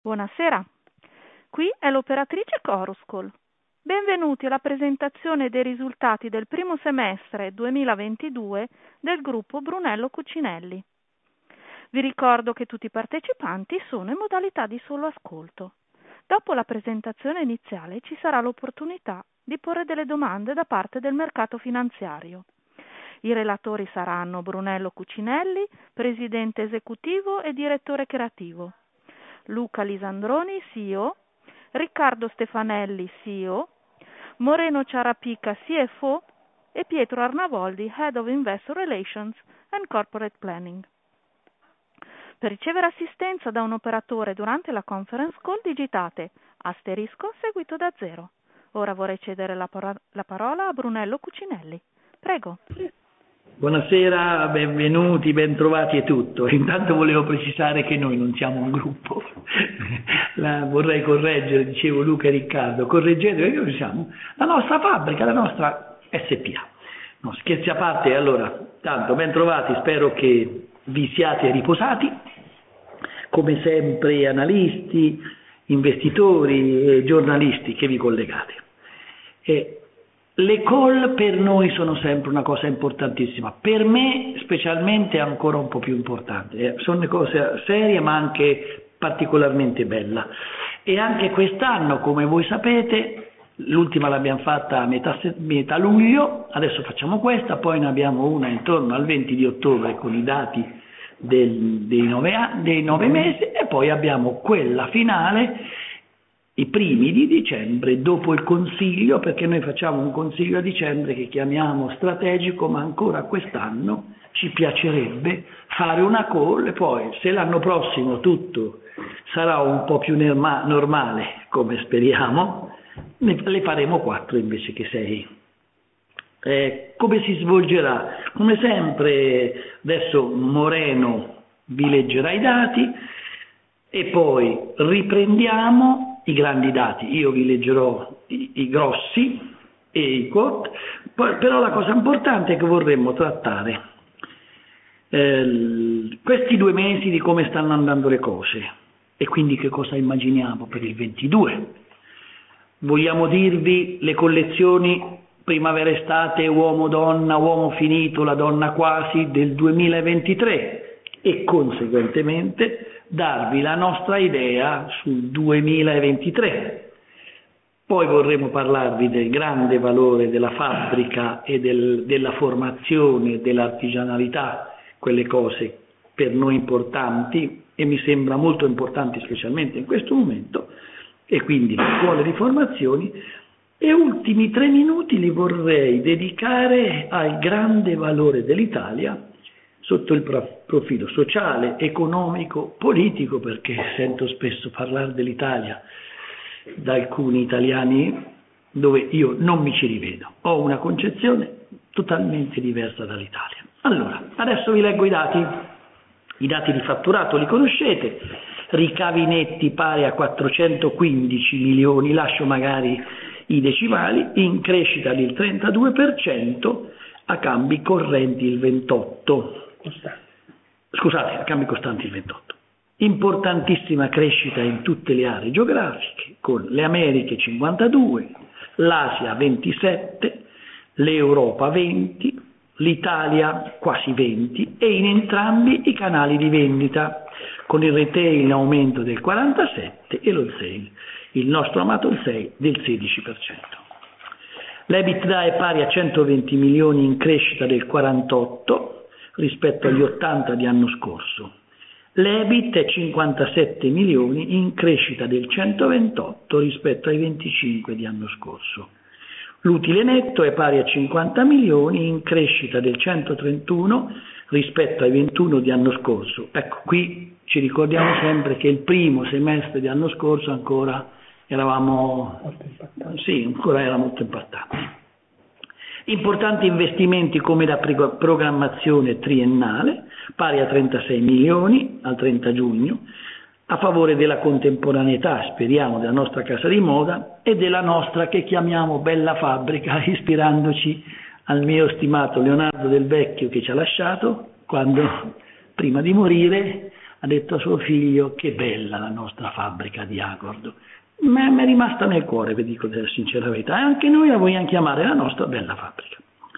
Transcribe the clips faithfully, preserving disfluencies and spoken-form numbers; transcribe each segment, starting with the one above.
Buonasera, qui è l'operatrice Coruscol. Benvenuti alla presentazione dei risultati del primo semestre duemilaventidue del gruppo Brunello Cucinelli. Vi ricordo che tutti i partecipanti sono in modalità di solo ascolto. Dopo la presentazione iniziale ci sarà l'opportunità di porre delle domande da parte del mercato finanziario. I relatori saranno Brunello Cucinelli, presidente esecutivo e direttore creativo, Luca Lisandroni, C E O, Riccardo Stefanelli, C E O, Moreno Ciarapica, C F O e Pietro Arnavoldi, Head of Investor Relations and Corporate Planning. Per ricevere assistenza da un operatore durante la conference call digitate asterisco seguito da zero. Ora vorrei cedere la, par- la parola a Brunello Cucinelli. Prego. Buonasera, benvenuti, bentrovati e tutto. Intanto volevo precisare che noi non siamo un gruppo, la, vorrei correggere, dicevo Luca e Riccardo, correggete, noi siamo la nostra fabbrica, la nostra S P A. No, scherzi a parte, allora, tanto bentrovati, spero che vi siate riposati, come sempre analisti, investitori e giornalisti che vi collegate. E le call per noi sono sempre una cosa importantissima, per me specialmente è ancora un po' più importante, eh, sono le cose serie ma anche particolarmente bella. E anche quest'anno, come voi sapete, l'ultima l'abbiamo fatta a metà, metà luglio, adesso facciamo questa, poi ne abbiamo una intorno al venti di ottobre con i dati del, dei, nove, dei nove mesi e poi abbiamo quella finale i primi di dicembre dopo il consiglio, perché noi facciamo un consiglio a dicembre che chiamiamo strategico, ma ancora quest'anno ci piacerebbe fare una call e poi se l'anno prossimo tutto sarà un po' più norma- normale, come speriamo, ne, le faremo quattro invece che sei. Eh, come si svolgerà? Come sempre adesso Moreno vi leggerà i dati e poi riprendiamo i grandi dati, io vi leggerò i, i grossi e i quote, poi, però la cosa importante è che vorremmo trattare eh, questi due mesi di come stanno andando le cose e quindi che cosa immaginiamo per il ventidue. Vogliamo dirvi le collezioni primavera-estate, uomo-donna, uomo finito, la donna quasi del duemilaventitré e conseguentemente darvi la nostra idea sul duemilaventitré. Poi vorremmo parlarvi del grande valore della fabbrica e del, della formazione, dell'artigianalità, quelle cose per noi importanti e mi sembra molto importanti specialmente in questo momento, e quindi le scuole di formazione. E ultimi tre minuti li vorrei dedicare al grande valore dell'Italia sotto il profilo sociale, economico, politico, perché sento spesso parlare dell'Italia da alcuni italiani dove io non mi ci rivedo. Ho una concezione totalmente diversa dall'Italia. Allora, adesso vi leggo i dati. I dati di fatturato li conoscete, ricavi netti pari a quattrocentoquindici milioni, lascio magari i decimali, in crescita del trentadue per cento, a cambi correnti il ventotto per cento. Scusate, a cambi costanti il ventotto. Importantissima crescita in tutte le aree geografiche, con le Americhe cinquantadue, l'Asia ventisette, l'Europa venti, l'Italia quasi venti e in entrambi i canali di vendita, con il retail in aumento del quarantasette e lo sale, il nostro amato sale, del sedici per cento. L'EBITDA è pari a centoventi milioni in crescita del quarantotto rispetto agli ottanta di anno scorso. L'EBIT è cinquantasette milioni in crescita del centoventotto rispetto ai venticinque di anno scorso. L'utile netto è pari a cinquanta milioni in crescita del centotrentuno rispetto ai ventuno di anno scorso. Ecco, qui ci ricordiamo sempre che il primo semestre di anno scorso ancora eravamo sì, ancora era molto impattante. Importanti investimenti come la programmazione triennale, pari a trentasei milioni al trenta giugno, a favore della contemporaneità, speriamo, della nostra casa di moda e della nostra che chiamiamo bella fabbrica, ispirandoci al mio stimato Leonardo Del Vecchio che ci ha lasciato quando, prima di morire, ha detto a suo figlio: che bella la nostra fabbrica di Agordo. Ma mi è rimasta nel cuore, vi dico la sincera verità, e anche noi la vogliamo chiamare la nostra bella fabbrica.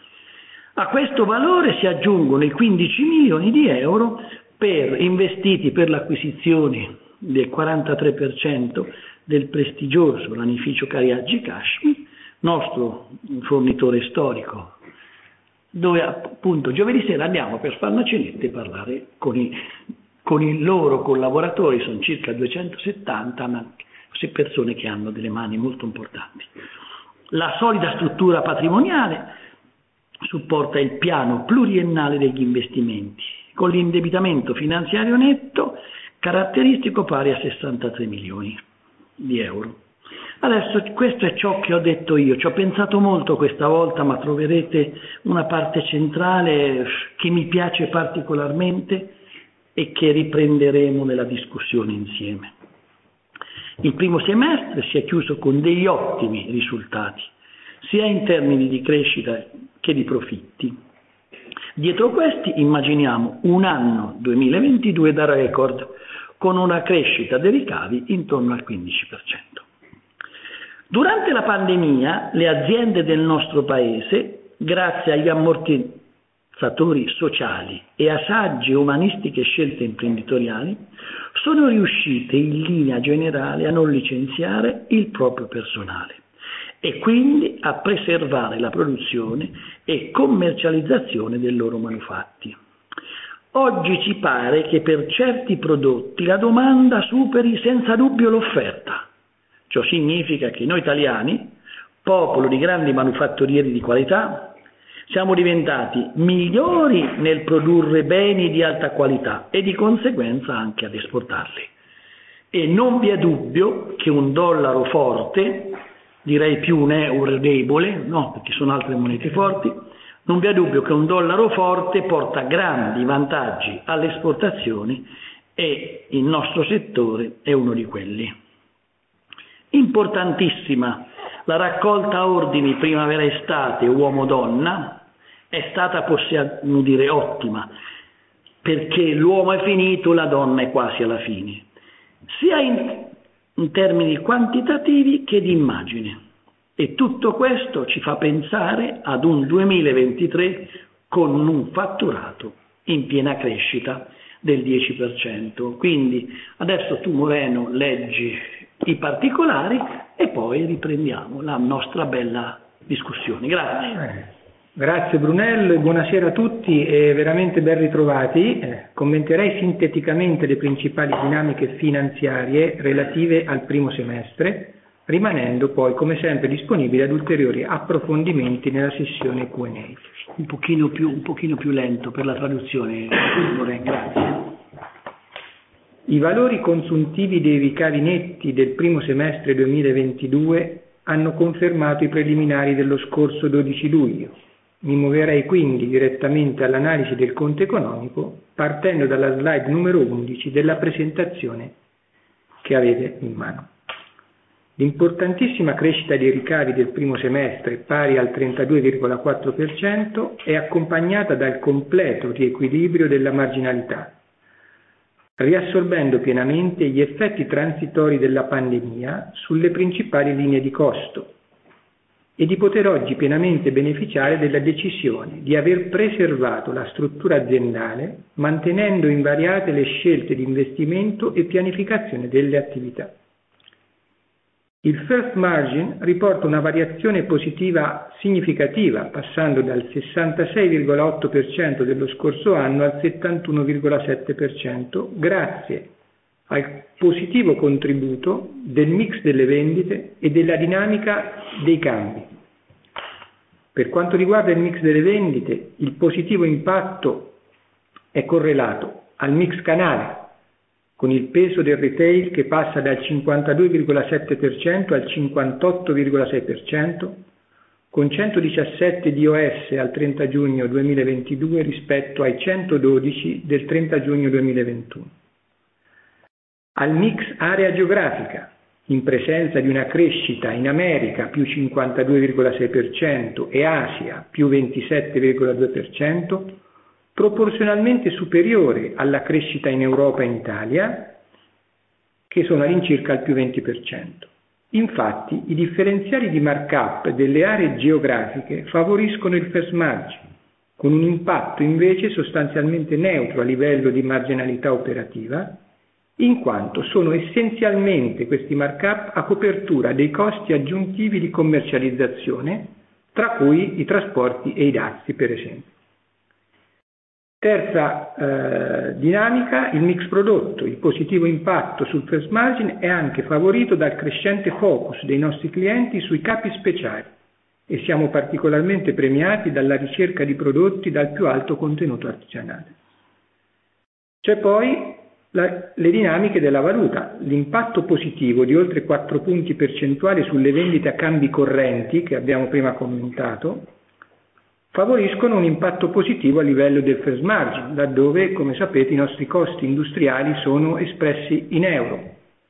A questo valore si aggiungono i quindici milioni di euro per, investiti per l'acquisizione del quarantatré per cento del prestigioso lanificio Cariaggi Kashmir, nostro fornitore storico, dove appunto giovedì sera andiamo per fare una cenetta e parlare con i, con i loro collaboratori. Sono circa duecentosettanta, ma persone che hanno delle mani molto importanti. La solida struttura patrimoniale supporta il piano pluriennale degli investimenti, con l'indebitamento finanziario netto caratteristico pari a sessantatré milioni di euro. Adesso questo è ciò che ho detto io, ci ho pensato molto questa volta, ma troverete una parte centrale che mi piace particolarmente e che riprenderemo nella discussione insieme. Il primo semestre si è chiuso con degli ottimi risultati, sia in termini di crescita che di profitti. Dietro questi immaginiamo un anno duemilaventidue da record, con una crescita dei ricavi intorno al quindici per cento. Durante la pandemia, le aziende del nostro Paese, grazie agli ammortizzatori sociali e a sagge e umanistiche scelte imprenditoriali, sono riuscite in linea generale a non licenziare il proprio personale e quindi a preservare la produzione e commercializzazione dei loro manufatti. Oggi ci pare che per certi prodotti la domanda superi senza dubbio l'offerta. Ciò significa che noi italiani, popolo di grandi manufatturieri di qualità, siamo diventati migliori nel produrre beni di alta qualità e di conseguenza anche ad esportarli. E non vi è dubbio che un dollaro forte, direi più un euro debole, no, perché sono altre monete forti, non vi è dubbio che un dollaro forte porta grandi vantaggi alle esportazioni e il nostro settore è uno di quelli. Importantissima la raccolta ordini primavera-estate uomo-donna è stata, possiamo dire, ottima, perché l'uomo è finito, la donna è quasi alla fine, sia in, in termini quantitativi che di immagine. E tutto questo ci fa pensare ad un duemilaventitré con un fatturato in piena crescita del dieci per cento. Quindi adesso tu, Moreno, leggi i particolari e poi riprendiamo la nostra bella discussione. Grazie. Grazie Brunello e buonasera a tutti e veramente ben ritrovati. Eh, commenterei sinteticamente le principali dinamiche finanziarie relative al primo semestre, rimanendo poi come sempre disponibile ad ulteriori approfondimenti nella sessione Q and A. Un pochino più, un pochino più lento per la traduzione, grazie. I valori consuntivi dei ricavi netti del primo semestre duemilaventidue hanno confermato i preliminari dello scorso dodici luglio. Mi muoverei quindi direttamente all'analisi del conto economico partendo dalla slide numero undici della presentazione che avete in mano. L'importantissima crescita dei ricavi del primo semestre, pari al trentadue virgola quattro per cento, è accompagnata dal completo riequilibrio della marginalità, riassorbendo pienamente gli effetti transitori della pandemia sulle principali linee di costo e di poter oggi pienamente beneficiare della decisione di aver preservato la struttura aziendale, mantenendo invariate le scelte di investimento e pianificazione delle attività. Il first margin riporta una variazione positiva significativa, passando dal sessantasei virgola otto per cento dello scorso anno al settantuno virgola sette per cento, grazie al positivo contributo del mix delle vendite e della dinamica dei cambi. Per quanto riguarda il mix delle vendite, il positivo impatto è correlato al mix canale, con il peso del retail che passa dal cinquantadue virgola sette per cento al cinquantotto virgola sei per cento, con centodiciassette D O S al trenta giugno duemilaventidue rispetto ai centododici del trenta giugno duemilaventuno. Al mix area geografica, in presenza di una crescita in America più cinquantadue virgola sei per cento e Asia più ventisette virgola due per cento, proporzionalmente superiore alla crescita in Europa e in Italia, che sono all'incirca al più venti per cento. Infatti, i differenziali di markup delle aree geografiche favoriscono il first margin, con un impatto invece sostanzialmente neutro a livello di marginalità operativa, in quanto sono essenzialmente questi markup a copertura dei costi aggiuntivi di commercializzazione, tra cui i trasporti e i dazi, per esempio. Terza eh, dinamica, il mix prodotto. Il positivo impatto sul first margin è anche favorito dal crescente focus dei nostri clienti sui capi speciali e siamo particolarmente premiati dalla ricerca di prodotti dal più alto contenuto artigianale. C'è poi la, le dinamiche della valuta. L'impatto positivo di oltre quattro punti percentuali sulle vendite a cambi correnti, che abbiamo prima commentato, favoriscono un impatto positivo a livello del first margin, laddove, come sapete, i nostri costi industriali sono espressi in euro.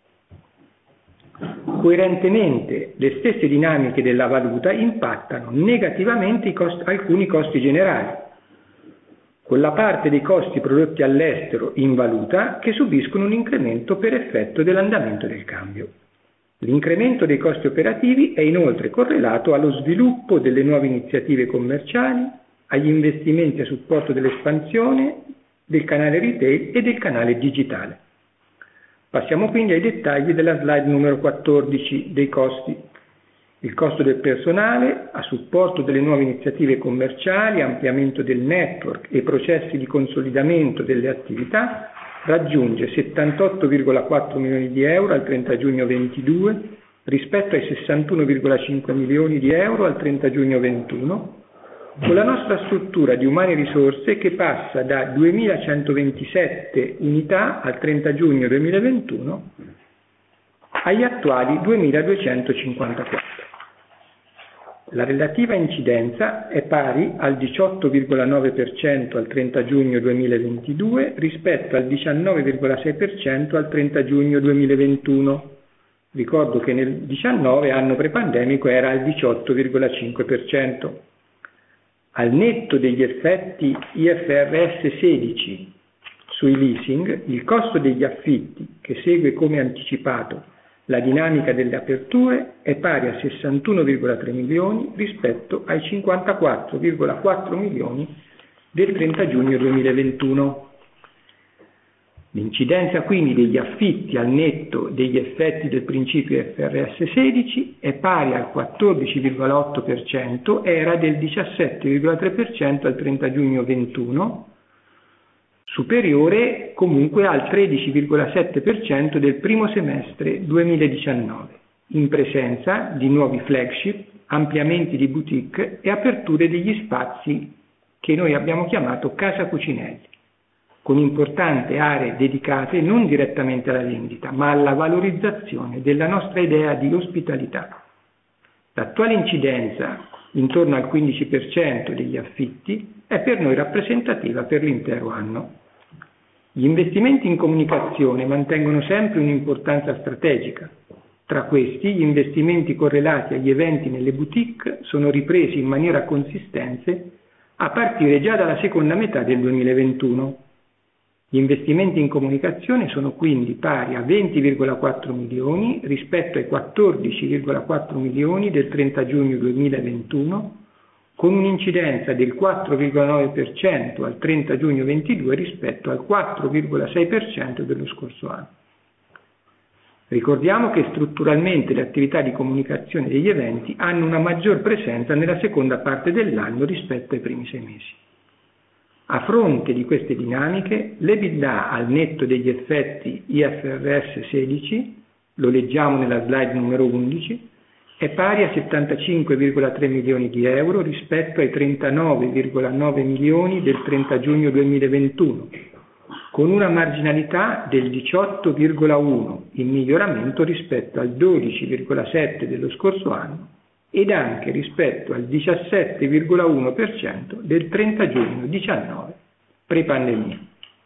Coerentemente, le stesse dinamiche della valuta impattano negativamente i costi, alcuni costi generali, con la parte dei costi prodotti all'estero in valuta che subiscono un incremento per effetto dell'andamento del cambio. L'incremento dei costi operativi è inoltre correlato allo sviluppo delle nuove iniziative commerciali, agli investimenti a supporto dell'espansione del canale retail e del canale digitale. Passiamo quindi ai dettagli della slide numero quattordici dei costi. Il costo del personale a supporto delle nuove iniziative commerciali, ampliamento del network e processi di consolidamento delle attività raggiunge settantotto virgola quattro milioni di euro al trenta giugno ventidue rispetto ai sessantuno virgola cinque milioni di euro al trenta giugno ventuno, con la nostra struttura di umane risorse che passa da duemilacentoventisette unità al trenta giugno duemilaventuno agli attuali duemiladuecentocinquantaquattro. La relativa incidenza è pari al diciotto virgola nove per cento al trenta giugno duemilaventidue rispetto al diciannove virgola sei per cento al trenta giugno duemilaventuno. Ricordo che nel diciannove, anno prepandemico, era al diciotto virgola cinque per cento. Al netto degli effetti I F R S sedici sui leasing, il costo degli affitti, che segue come anticipato la dinamica delle aperture, è pari a sessantuno virgola tre milioni rispetto ai cinquantaquattro virgola quattro milioni del trenta giugno duemilaventuno. L'incidenza quindi degli affitti al netto degli effetti del principio I F R S sedici è pari al quattordici virgola otto per cento, era del diciassette virgola tre per cento al trenta giugno ventuno, superiore comunque al tredici virgola sette per cento del primo semestre duemiladiciannove, in presenza di nuovi flagship, ampliamenti di boutique e aperture degli spazi che noi abbiamo chiamato Casa Cucinelli, con importanti aree dedicate non direttamente alla vendita, ma alla valorizzazione della nostra idea di ospitalità. L'attuale incidenza, intorno al quindici per cento degli affitti, è per noi rappresentativa per l'intero anno. Gli investimenti in comunicazione mantengono sempre un'importanza strategica. Tra questi, gli investimenti correlati agli eventi nelle boutique sono ripresi in maniera consistente a partire già dalla seconda metà del duemilaventuno. Gli investimenti in comunicazione sono quindi pari a venti virgola quattro milioni rispetto ai quattordici virgola quattro milioni del trenta giugno duemilaventuno, con un'incidenza del quattro virgola nove per cento al trenta giugno ventidue rispetto al quattro virgola sei per cento dello scorso anno. Ricordiamo che strutturalmente le attività di comunicazione degli eventi hanno una maggior presenza nella seconda parte dell'anno rispetto ai primi sei mesi. A fronte di queste dinamiche, l'EBITDA al netto degli effetti I F R S sedici, lo leggiamo nella slide numero undici, è pari a settantacinque virgola tre milioni di euro rispetto ai trentanove virgola nove milioni del trenta giugno duemilaventuno, con una marginalità del diciotto virgola uno, in miglioramento rispetto al dodici virgola sette dello scorso anno ed anche rispetto al diciassette virgola uno per cento del trenta giugno diciannove, pre-pandemia.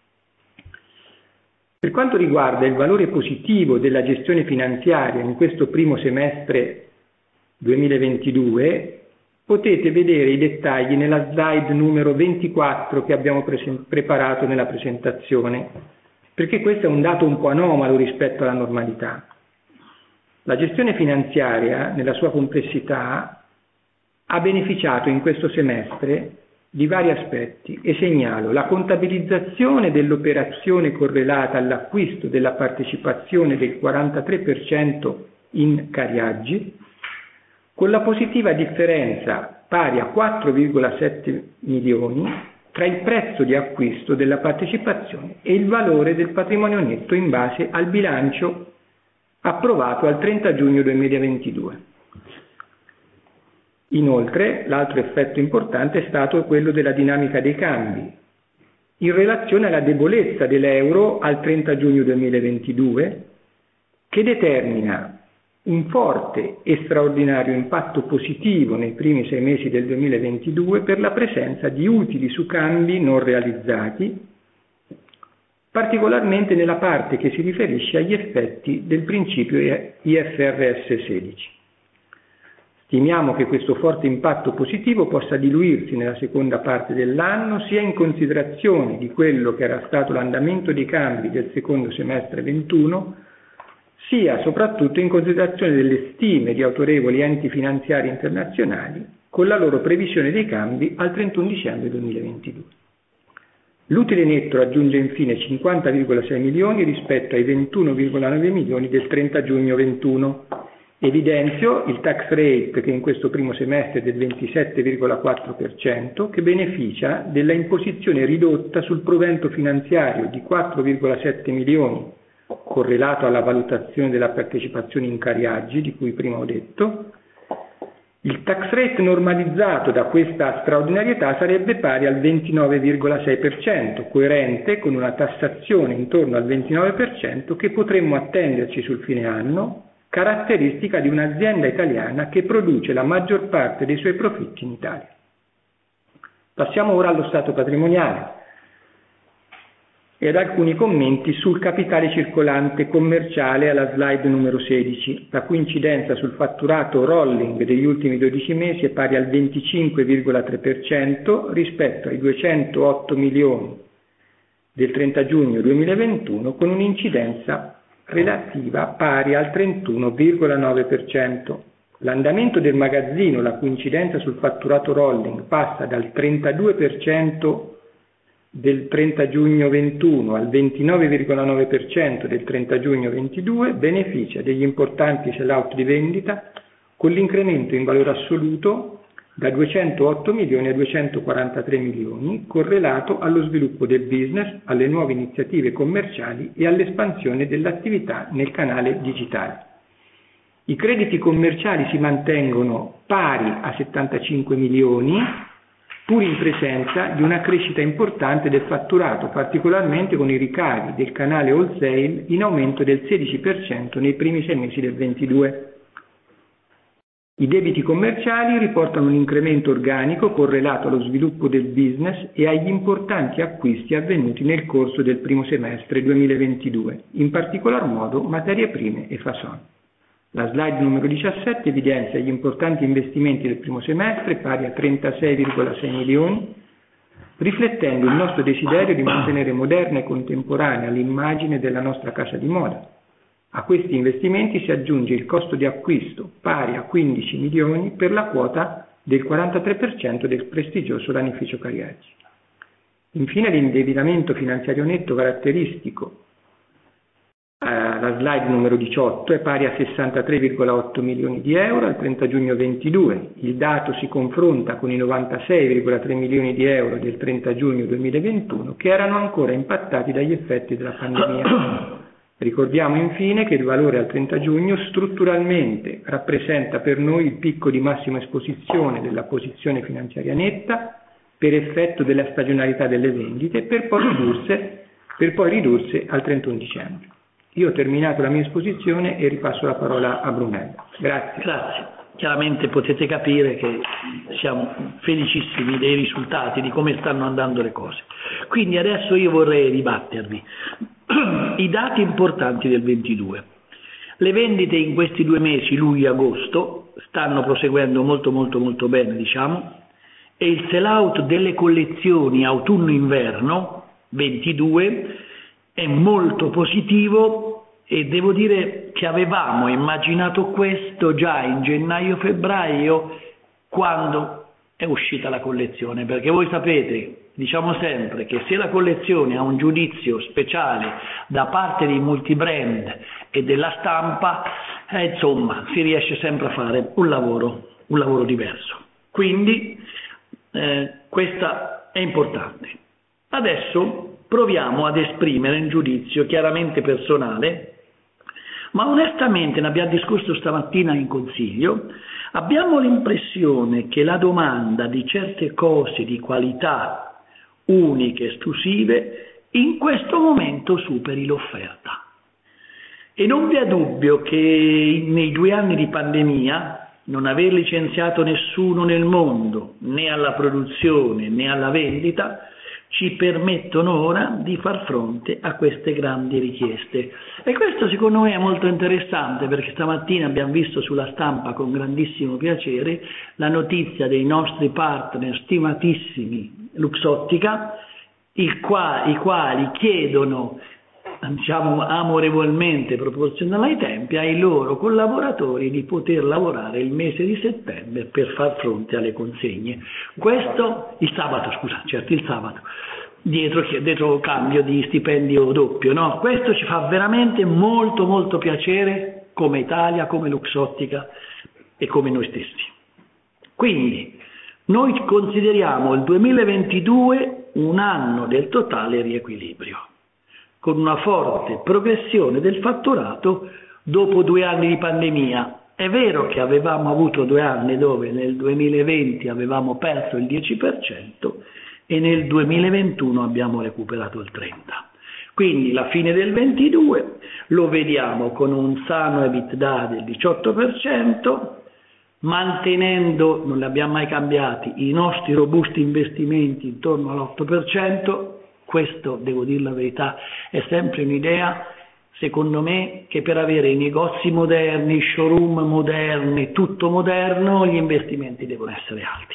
Per quanto riguarda il valore positivo della gestione finanziaria in questo primo semestre duemilaventidue, potete vedere i dettagli nella slide numero ventiquattro che abbiamo preparato nella presentazione, perché questo è un dato un po' anomalo rispetto alla normalità. La gestione finanziaria, nella sua complessità, ha beneficiato in questo semestre di vari aspetti e segnalo la contabilizzazione dell'operazione correlata all'acquisto della partecipazione del quarantatré per cento in Cariaggi, con la positiva differenza pari a quattro virgola sette milioni tra il prezzo di acquisto della partecipazione e il valore del patrimonio netto in base al bilancio approvato al trenta giugno duemilaventidue. Inoltre, l'altro effetto importante è stato quello della dinamica dei cambi, in relazione alla debolezza dell'euro al trenta giugno duemilaventidue, che determina un forte e straordinario impatto positivo nei primi sei mesi del duemilaventidue per la presenza di utili su cambi non realizzati, particolarmente nella parte che si riferisce agli effetti del principio I F R S sedici. Stimiamo che questo forte impatto positivo possa diluirsi nella seconda parte dell'anno, sia in considerazione di quello che era stato l'andamento dei cambi del secondo semestre ventuno, sia soprattutto in considerazione delle stime di autorevoli enti finanziari internazionali con la loro previsione dei cambi al trentuno dicembre duemilaventidue. L'utile netto raggiunge infine cinquanta virgola sei milioni rispetto ai ventuno virgola nove milioni del trenta giugno ventuno. Evidenzio il tax rate che in questo primo semestre è del ventisette virgola quattro per cento, che beneficia della imposizione ridotta sul provento finanziario di quattro virgola sette milioni, correlato alla valutazione della partecipazione in Cariaggi, di cui prima ho detto. Il tax rate normalizzato da questa straordinarietà sarebbe pari al ventinove virgola sei per cento, coerente con una tassazione intorno al ventinove per cento che potremmo attenderci sul fine anno, caratteristica di un'azienda italiana che produce la maggior parte dei suoi profitti in Italia. Passiamo ora allo stato patrimoniale e ad alcuni commenti sul capitale circolante commerciale alla slide numero sedici, la cui incidenza sul fatturato rolling degli ultimi dodici mesi è pari al venticinque virgola tre per cento rispetto ai duecentootto milioni del trenta giugno duemilaventuno, con un'incidenza relativa pari al trentuno virgola nove per cento. L'andamento del magazzino, la cui incidenza sul fatturato rolling passa dal trentadue per cento del trenta giugno ventuno al ventinove virgola nove per cento del trenta giugno ventidue, beneficia degli importanti sell-out di vendita con l'incremento in valore assoluto da duecentootto milioni a duecentoquarantatré milioni, correlato allo sviluppo del business, alle nuove iniziative commerciali e all'espansione dell'attività nel canale digitale. I crediti commerciali si mantengono pari a settantacinque milioni, pur in presenza di una crescita importante del fatturato, particolarmente con i ricavi del canale wholesale in aumento del sedici per cento nei primi sei mesi del ventidue. I debiti commerciali riportano un incremento organico correlato allo sviluppo del business e agli importanti acquisti avvenuti nel corso del primo semestre duemilaventidue, in particolar modo materie prime e fason. La slide numero diciassette evidenzia gli importanti investimenti del primo semestre pari a trentasei virgola sei milioni, riflettendo il nostro desiderio di mantenere moderna e contemporanea l'immagine della nostra casa di moda. A questi investimenti si aggiunge il costo di acquisto pari a quindici milioni per la quota del quarantatré per cento del prestigioso Lanificio Cariaggi. Infine l'indebitamento finanziario netto caratteristico, la slide numero diciotto, è pari a sessantatré virgola otto milioni di euro al trenta giugno ventidue. Il dato si confronta con i novantasei virgola tre milioni di euro del trenta giugno duemilaventuno, che erano ancora impattati dagli effetti della pandemia. Ricordiamo infine che il valore al trenta giugno strutturalmente rappresenta per noi il picco di massima esposizione della posizione finanziaria netta per effetto della stagionalità delle vendite, per poi ridursi, per poi ridursi al trentuno dicembre. Io ho terminato la mia esposizione e ripasso la parola a Brunello. Grazie. Grazie. Chiaramente potete capire che siamo felicissimi dei risultati, di come stanno andando le cose. Quindi adesso io vorrei ribattervi i dati importanti del ventidue. Le vendite in questi due mesi, luglio e agosto, stanno proseguendo molto molto molto bene, diciamo, e il sell-out delle collezioni autunno-inverno ventidue è molto positivo, e devo dire che avevamo immaginato questo già in gennaio-febbraio, quando è uscita la collezione, perché voi sapete, diciamo sempre che se la collezione ha un giudizio speciale da parte dei multibrand e della stampa, eh, insomma, si riesce sempre a fare un lavoro, un lavoro diverso. Quindi eh, questa è importante. Adesso proviamo ad esprimere un giudizio chiaramente personale, ma onestamente, ne abbiamo discusso stamattina in consiglio, abbiamo l'impressione che la domanda di certe cose di qualità uniche, esclusive, in questo momento superi l'offerta. E non vi è dubbio che nei due anni di pandemia non aver licenziato nessuno nel mondo, né alla produzione né alla vendita, ci permettono ora di far fronte a queste grandi richieste. E questo secondo me è molto interessante, perché stamattina abbiamo visto sulla stampa con grandissimo piacere la notizia dei nostri partner stimatissimi Luxottica, il qua, i quali chiedono, diciamo amorevolmente, proporzionale ai tempi, ai loro collaboratori di poter lavorare il mese di settembre per far fronte alle consegne. Questo il sabato, scusa, certo il sabato, dietro, dietro cambio di stipendio doppio, no? Questo ci fa veramente molto molto piacere come Italia, come Luxottica e come noi stessi. Quindi noi consideriamo il duemilaventidue un anno del totale riequilibrio, con una forte progressione del fatturato dopo due anni di pandemia. È vero che avevamo avuto due anni dove nel duemilaventi avevamo perso il dieci per cento e nel duemilaventuno abbiamo recuperato il trenta per cento. Quindi la fine del ventidue lo vediamo con un sano EBITDA del diciotto per cento, mantenendo, non li abbiamo mai cambiati, i nostri robusti investimenti intorno all'otto per cento. Questo, devo dire la verità, è sempre un'idea, secondo me, che per avere i negozi moderni, showroom moderni, tutto moderno, gli investimenti devono essere alti.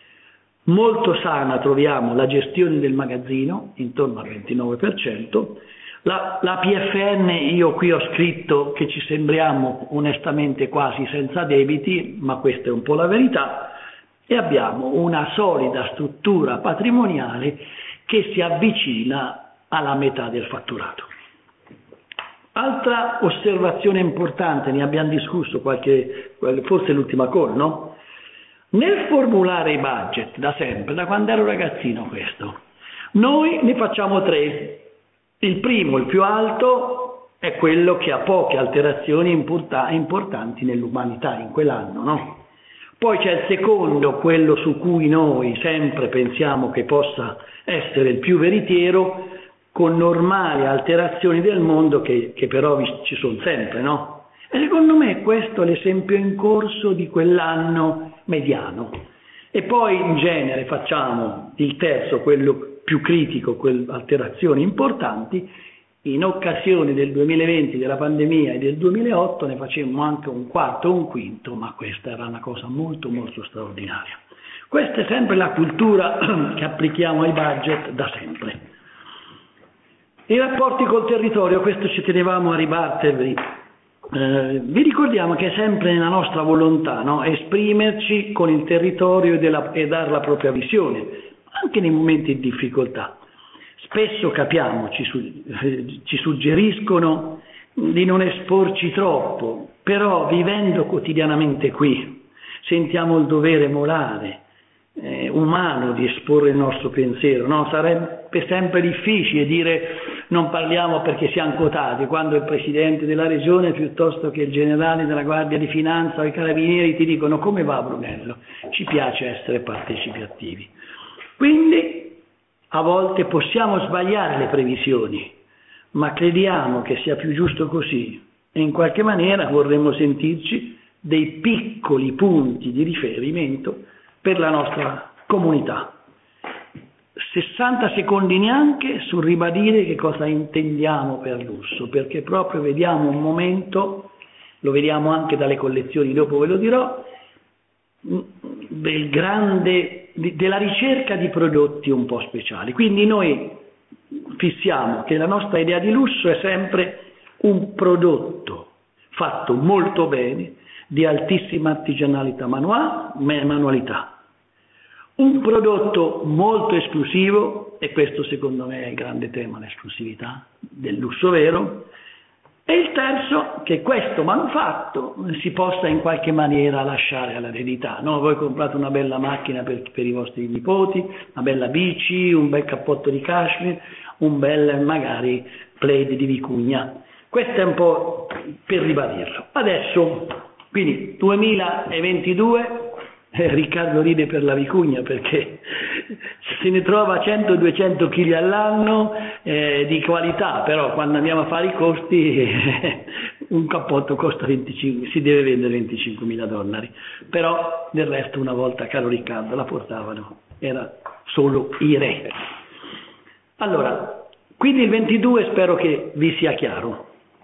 Molto sana troviamo la gestione del magazzino, intorno al ventinove per cento. La, la P F N, io qui ho scritto che ci sembriamo onestamente quasi senza debiti, ma questa è un po' la verità, e abbiamo una solida struttura patrimoniale che si avvicina alla metà del fatturato. Altra osservazione importante, ne abbiamo discusso qualche, forse l'ultima call, no? Nel formulare i budget, da sempre, da quando ero ragazzino questo, noi ne facciamo tre. Il primo, il più alto, è quello che ha poche alterazioni importanti nell'umanità in quell'anno, no? Poi c'è il secondo, quello su cui noi sempre pensiamo che possa essere il più veritiero, con normali alterazioni del mondo che, che però ci sono sempre, no? E secondo me questo è l'esempio in corso di quell'anno mediano. E poi in genere facciamo il terzo, quello più critico, quelle alterazioni importanti. In occasione del duemilaventi, della pandemia e del duemilaotto ne facemmo anche un quarto o un quinto, ma questa era una cosa molto molto straordinaria. Questa è sempre la cultura che applichiamo ai budget da sempre. I rapporti col territorio, questo ci tenevamo a ribattervi. Eh, vi ricordiamo che è sempre nella nostra volontà, no? Esprimerci con il territorio e, della, e dare la propria visione, anche nei momenti di difficoltà. Spesso capiamo, ci, su, ci suggeriscono di non esporci troppo, però vivendo quotidianamente qui sentiamo il dovere morale, eh, umano di esporre il nostro pensiero, no? Sarebbe sempre difficile dire non parliamo perché siamo quotati, quando il presidente della regione piuttosto che il generale della Guardia di Finanza o i carabinieri ti dicono come va Brunello, ci piace essere partecipi attivi. Quindi a volte possiamo sbagliare le previsioni, ma crediamo che sia più giusto così e in qualche maniera vorremmo sentirci dei piccoli punti di riferimento per la nostra comunità. sessanta secondi neanche sul ribadire che cosa intendiamo per lusso, perché proprio vediamo un momento lo vediamo anche dalle collezioni, dopo ve lo dirò, del grande, della ricerca di prodotti un po' speciali. Quindi noi fissiamo che la nostra idea di lusso è sempre un prodotto fatto molto bene, di altissima artigianalità manualità, un prodotto molto esclusivo, e questo secondo me è il grande tema, l'esclusività del lusso vero, e il terzo, che questo manufatto si possa in qualche maniera lasciare all'eredità, no? Voi comprate una bella macchina per, per i vostri nipoti, una bella bici, un bel cappotto di cashmere, un bel magari plaid di vicugna. Questo è un po' per ribadirlo. Adesso, quindi duemilaventidue, eh, Riccardo ride per la vicugna perché se ne trova cento duecento chili all'anno eh, di qualità, però quando andiamo a fare i costi eh, un cappotto costa venticinque, si deve vendere venticinquemila dollari, però del resto una volta, caro Riccardo, la portavano, era solo i re. Allora, quindi il ventidue spero che vi sia chiaro,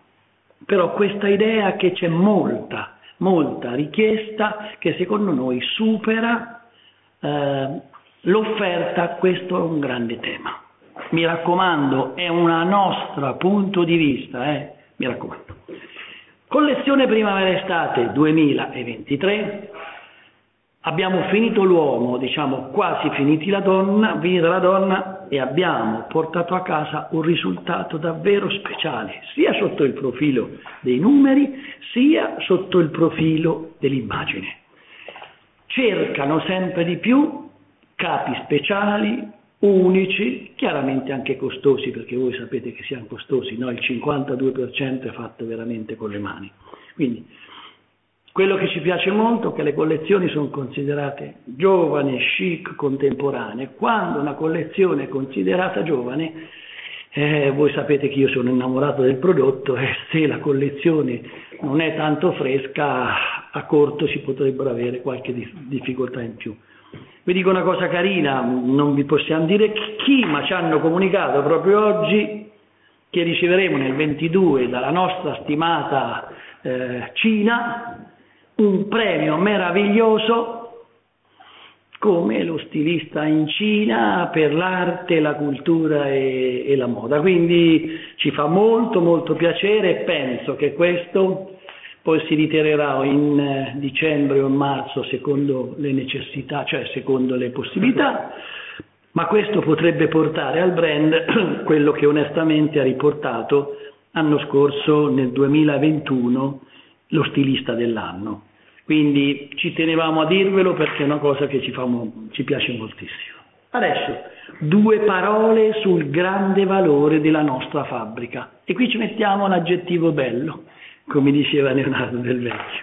però questa idea che c'è molta, molta richiesta che secondo noi supera eh, l'offerta, questo è un grande tema. Mi raccomando, è un nostro punto di vista, eh? Mi raccomando. Collezione primavera-estate duemilaventitré, abbiamo finito l'uomo, diciamo quasi finiti la donna, finita la donna, e abbiamo portato a casa un risultato davvero speciale, sia sotto il profilo dei numeri, sia sotto il profilo dell'immagine. Cercano sempre di più capi speciali, unici, chiaramente anche costosi, perché voi sapete che siano costosi, no? Il cinquantadue per cento è fatto veramente con le mani. Quindi quello che ci piace molto è che le collezioni sono considerate giovani, chic, contemporanee. Quando una collezione è considerata giovane, eh, voi sapete che io sono innamorato del prodotto e se la collezione non è tanto fresca, a corto si potrebbero avere qualche difficoltà in più. Vi dico una cosa carina, non vi possiamo dire chi, ma ci hanno comunicato proprio oggi che riceveremo nel ventidue dalla nostra stimata eh, Cina un premio meraviglioso come lo stilista in Cina per l'arte, la cultura e, e la moda. Quindi ci fa molto molto piacere e penso che questo poi si ritirerà in eh, dicembre o in marzo secondo le necessità, cioè secondo le possibilità, ma questo potrebbe portare al brand quello che onestamente ha riportato l'anno scorso nel duemilaventuno lo stilista dell'anno. Quindi ci tenevamo a dirvelo perché è una cosa che ci, fa, ci piace moltissimo. Adesso due parole sul grande valore della nostra fabbrica e qui ci mettiamo l'aggettivo bello, come diceva Leonardo Del Vecchio.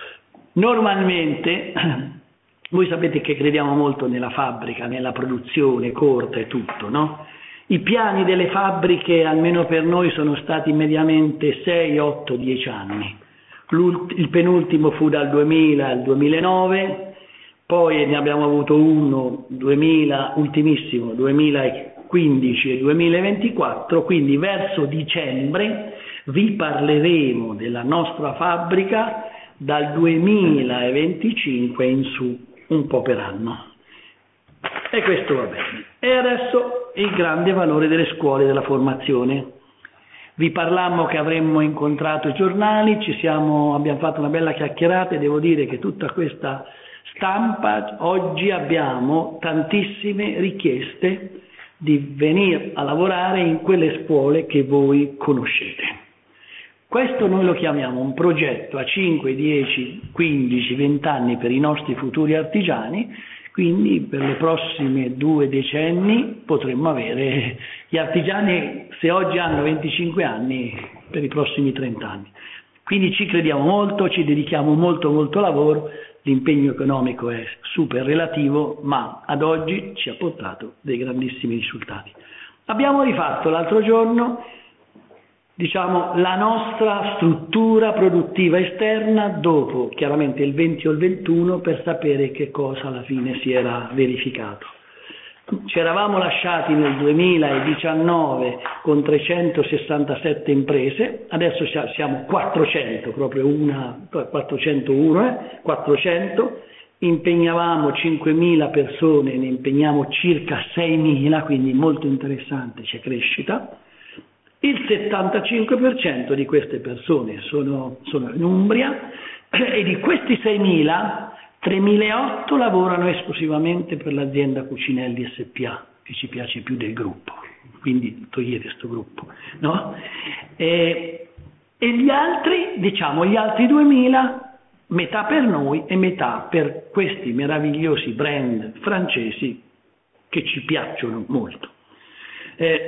Normalmente voi sapete che crediamo molto nella fabbrica, nella produzione corta e tutto, no? I piani delle fabbriche almeno per noi sono stati mediamente sei, otto, dieci anni. Il penultimo fu dal duemila al duemilanove, poi ne abbiamo avuto uno, duemila, ultimissimo, duemilaquindici e duemilaventiquattro, quindi verso dicembre vi parleremo della nostra fabbrica dal duemilaventicinque in su, un po' per anno. E questo va bene. E adesso il grande valore delle scuole della formazione. Vi parlammo che avremmo incontrato i giornali, ci siamo, abbiamo fatto una bella chiacchierata e devo dire che tutta questa stampa, oggi abbiamo tantissime richieste di venire a lavorare in quelle scuole che voi conoscete. Questo noi lo chiamiamo un progetto a cinque, dieci, quindici, venti anni per i nostri futuri artigiani. Quindi per le prossime due decenni potremmo avere gli artigiani, se oggi hanno venticinque anni, per i prossimi trenta anni. Quindi ci crediamo molto, ci dedichiamo molto molto lavoro, l'impegno economico è super relativo, ma ad oggi ci ha portato dei grandissimi risultati. Abbiamo rifatto l'altro giorno diciamo, la nostra struttura produttiva esterna dopo chiaramente il venti o il ventuno per sapere che cosa alla fine si era verificato. ci eravamo lasciati nel duemiladiciannove con trecentosessantasette imprese, adesso siamo quattrocento, proprio una, quattrocentouno, eh, quattrocento, impegnavamo cinquemila persone, ne impegniamo circa seimila, quindi molto interessante, c'è crescita. Il settantacinque per cento di queste persone sono, sono in Umbria e di questi seimila, tremilaottocento lavorano esclusivamente per l'azienda Cucinelli S P A, che ci piace più del gruppo, quindi togliete questo gruppo, no? E, e gli altri, diciamo, gli altri duemila, metà per noi e metà per questi meravigliosi brand francesi che ci piacciono molto. Eh,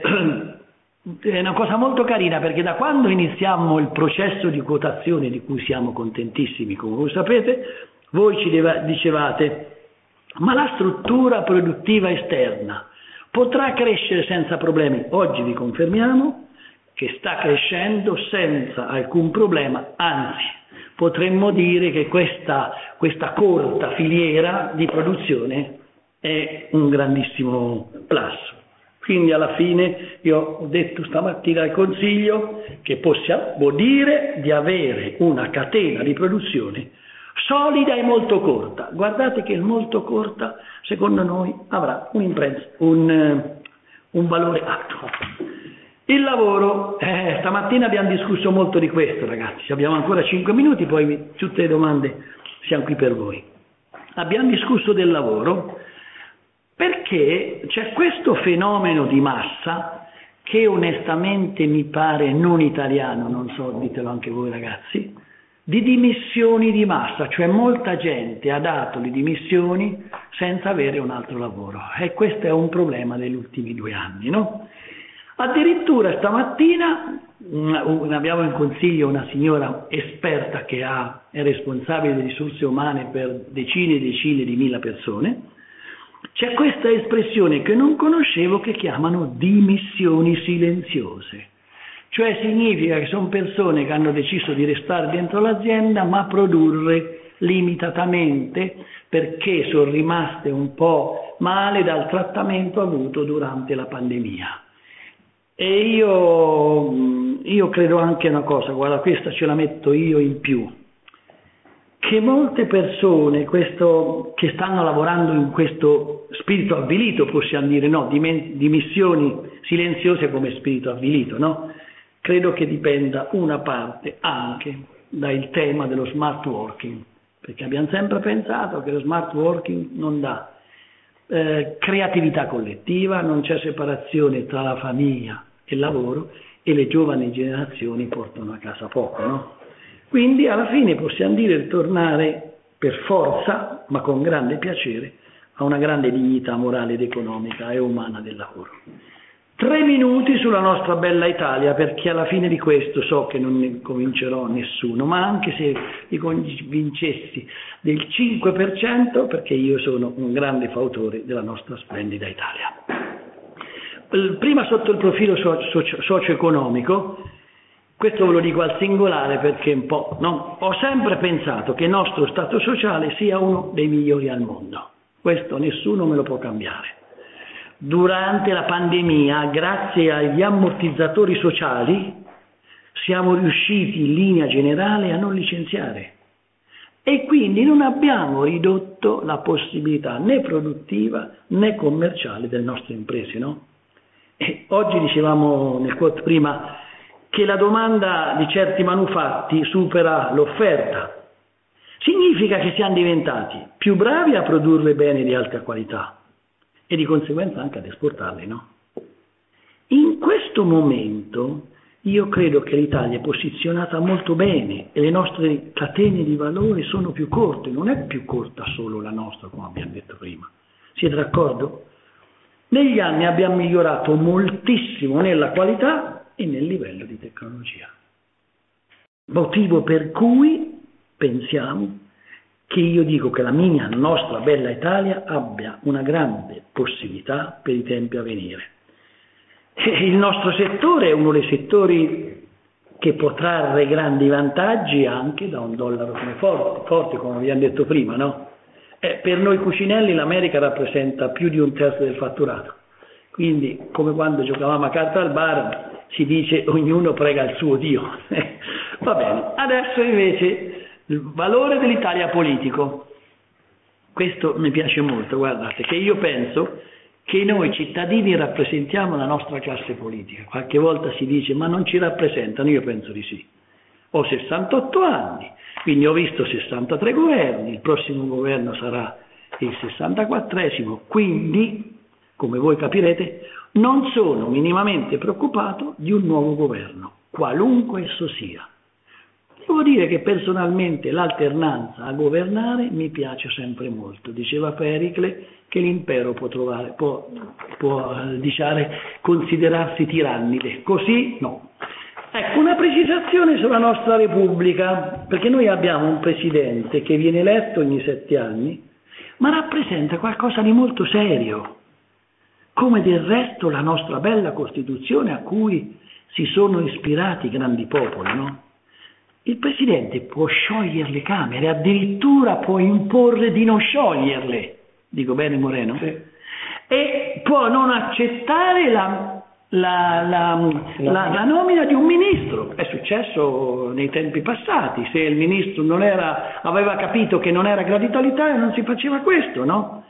è una cosa molto carina perché da quando iniziammo il processo di quotazione, di cui siamo contentissimi, come voi sapete, voi ci dicevate, ma la struttura produttiva esterna potrà crescere senza problemi? Oggi vi confermiamo che sta crescendo senza alcun problema, anzi, potremmo dire che questa, questa corta filiera di produzione è un grandissimo plus. Quindi alla fine io ho detto stamattina al Consiglio che possiamo dire di avere una catena di produzione solida e molto corta. Guardate che il molto corta, secondo noi, avrà un, un, un valore alto. Il lavoro, eh, stamattina abbiamo discusso molto di questo, ragazzi, abbiamo ancora cinque minuti, poi tutte le domande siamo qui per voi. Abbiamo discusso del lavoro perché c'è questo fenomeno di massa che onestamente mi pare non italiano, non so, ditelo anche voi ragazzi, di dimissioni di massa, cioè molta gente ha dato le dimissioni senza avere un altro lavoro e questo è un problema degli ultimi due anni, no? Addirittura stamattina abbiamo in consiglio una signora esperta che ha, è responsabile di risorse umane per decine e decine di mila persone. C'è questa espressione che non conoscevo che chiamano dimissioni silenziose, cioè significa che sono persone che hanno deciso di restare dentro l'azienda ma produrre limitatamente perché sono rimaste un po' male dal trattamento avuto durante la pandemia. E io, io credo anche una cosa, guarda, questa ce la metto io in più, che molte persone questo, che stanno lavorando in questo spirito avvilito, possiamo dire, no, dimissioni silenziose come spirito avvilito, no? Credo che dipenda una parte anche dal tema dello smart working, perché abbiamo sempre pensato che lo smart working non dà Eh, creatività collettiva, non c'è separazione tra la famiglia e il lavoro e le giovani generazioni portano a casa poco, no? Quindi alla fine possiamo dire di tornare per forza, ma con grande piacere, a una grande dignità morale ed economica e umana del lavoro. Tre minuti sulla nostra bella Italia, perché alla fine di questo so che non ne convincerò nessuno, ma anche se li convincessi del cinque per cento, perché io sono un grande fautore della nostra splendida Italia. Prima sotto il profilo socio- socio-economico, questo ve lo dico al singolare perché un po', no? Ho sempre pensato che il nostro Stato sociale sia uno dei migliori al mondo, questo nessuno me lo può cambiare. Durante la pandemia, grazie agli ammortizzatori sociali, siamo riusciti in linea generale a non licenziare e quindi non abbiamo ridotto la possibilità né produttiva né commerciale delle nostre imprese, no? E oggi dicevamo nel quote prima che la domanda di certi manufatti supera l'offerta. Significa che siamo diventati più bravi a produrre beni di alta qualità e di conseguenza anche ad esportarli, no? In questo momento io credo che l'Italia è posizionata molto bene e le nostre catene di valore sono più corte, non è più corta solo la nostra, come abbiamo detto prima. Siete d'accordo? Negli anni abbiamo migliorato moltissimo nella qualità e nel livello di tecnologia. Motivo per cui pensiamo che io dico che la mia nostra bella Italia abbia una grande possibilità per i tempi a venire. E il nostro settore è uno dei settori che può trarre grandi vantaggi anche da un dollaro come forte, forte come abbiamo detto prima, no? Eh, per noi Cucinelli l'America rappresenta più di un terzo del fatturato, quindi come quando giocavamo a carta al bar si dice ognuno prega il suo Dio. Va bene, adesso invece il valore dell'Italia politico. Questo mi piace molto, guardate, che io penso che noi cittadini rappresentiamo la nostra classe politica. Qualche volta si dice ma non ci rappresentano, io penso di sì. Ho sessantotto anni, quindi ho visto sessantatré governi, il prossimo governo sarà il sessantaquattresimo, quindi, come voi capirete, non sono minimamente preoccupato di un nuovo governo, qualunque esso sia. Devo dire che personalmente l'alternanza a governare mi piace sempre molto. Diceva Pericle che l'impero può, trovare, può, può diciamo, considerarsi tirannide, così no. Ecco, una precisazione sulla nostra Repubblica, perché noi abbiamo un Presidente che viene eletto ogni sette anni, ma rappresenta qualcosa di molto serio, come del resto la nostra bella Costituzione a cui si sono ispirati i grandi popoli, no? Il Presidente può sciogliere le Camere, addirittura può imporre di non scioglierle, dico bene Moreno? Sì. E può non accettare la, la, la, la, la nomina di un ministro. È successo nei tempi passati, se il ministro non era, aveva capito che non era gradito all'Italia non si faceva questo, no?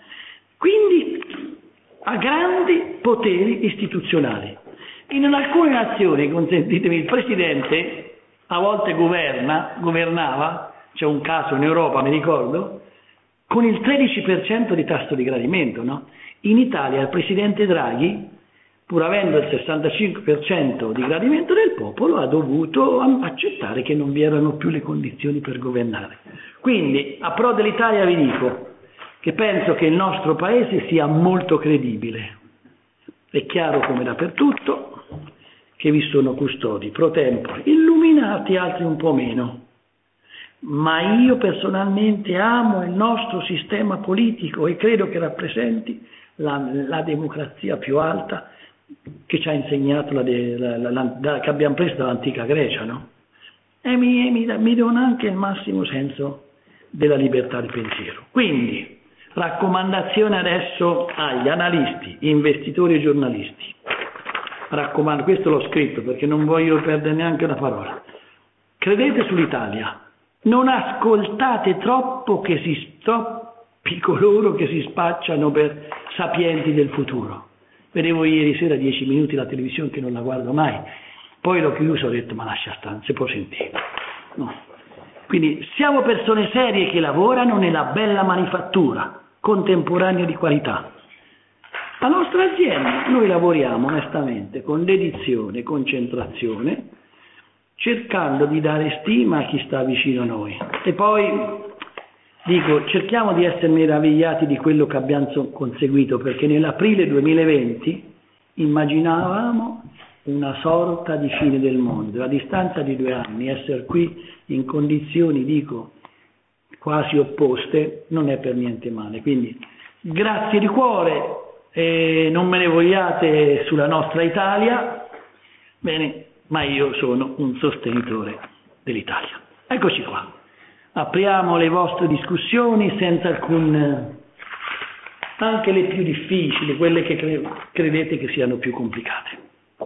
Quindi ha grandi poteri istituzionali. In alcune nazioni, consentitemi, il Presidente a volte governa, governava, c'è un caso in Europa, mi ricordo, con il tredici per cento di tasso di gradimento, no? In Italia il Presidente Draghi, pur avendo il sessantacinque per cento di gradimento del popolo, ha dovuto accettare che non vi erano più le condizioni per governare. Quindi, a pro dell'Italia vi dico che penso che il nostro Paese sia molto credibile. È chiaro come dappertutto che vi sono custodi pro tempore, illuminati, altri un po' meno. Ma io personalmente amo il nostro sistema politico e credo che rappresenti la, la democrazia più alta che ci ha insegnato, la de, la, la, la, che abbiamo preso dall'antica Grecia, no? E mi, mi, mi dona anche il massimo senso della libertà di pensiero. Quindi, raccomandazione adesso agli analisti, investitori e giornalisti. Raccomando, questo l'ho scritto perché non voglio perdere neanche una parola. Credete sull'Italia, non ascoltate troppo che si troppi coloro che si spacciano per sapienti del futuro. Vedevo ieri sera dieci minuti la televisione che non la guardo mai, poi l'ho chiuso e ho detto ma lascia stare, non si può sentire. No. Quindi siamo persone serie che lavorano nella bella manifattura, contemporanea di qualità. La nostra azienda, noi lavoriamo onestamente, con dedizione, concentrazione, cercando di dare stima a chi sta vicino a noi. E poi, dico, cerchiamo di essere meravigliati di quello che abbiamo conseguito, perché nell'aprile duemilaventi immaginavamo una sorta di fine del mondo. A distanza di due anni, essere qui in condizioni, dico, quasi opposte, non è per niente male. Quindi, grazie di cuore. E non me ne vogliate sulla nostra Italia, bene, ma io sono un sostenitore dell'Italia. Eccoci qua, apriamo le vostre discussioni senza alcun, anche le più difficili, quelle che cre- credete che siano più complicate.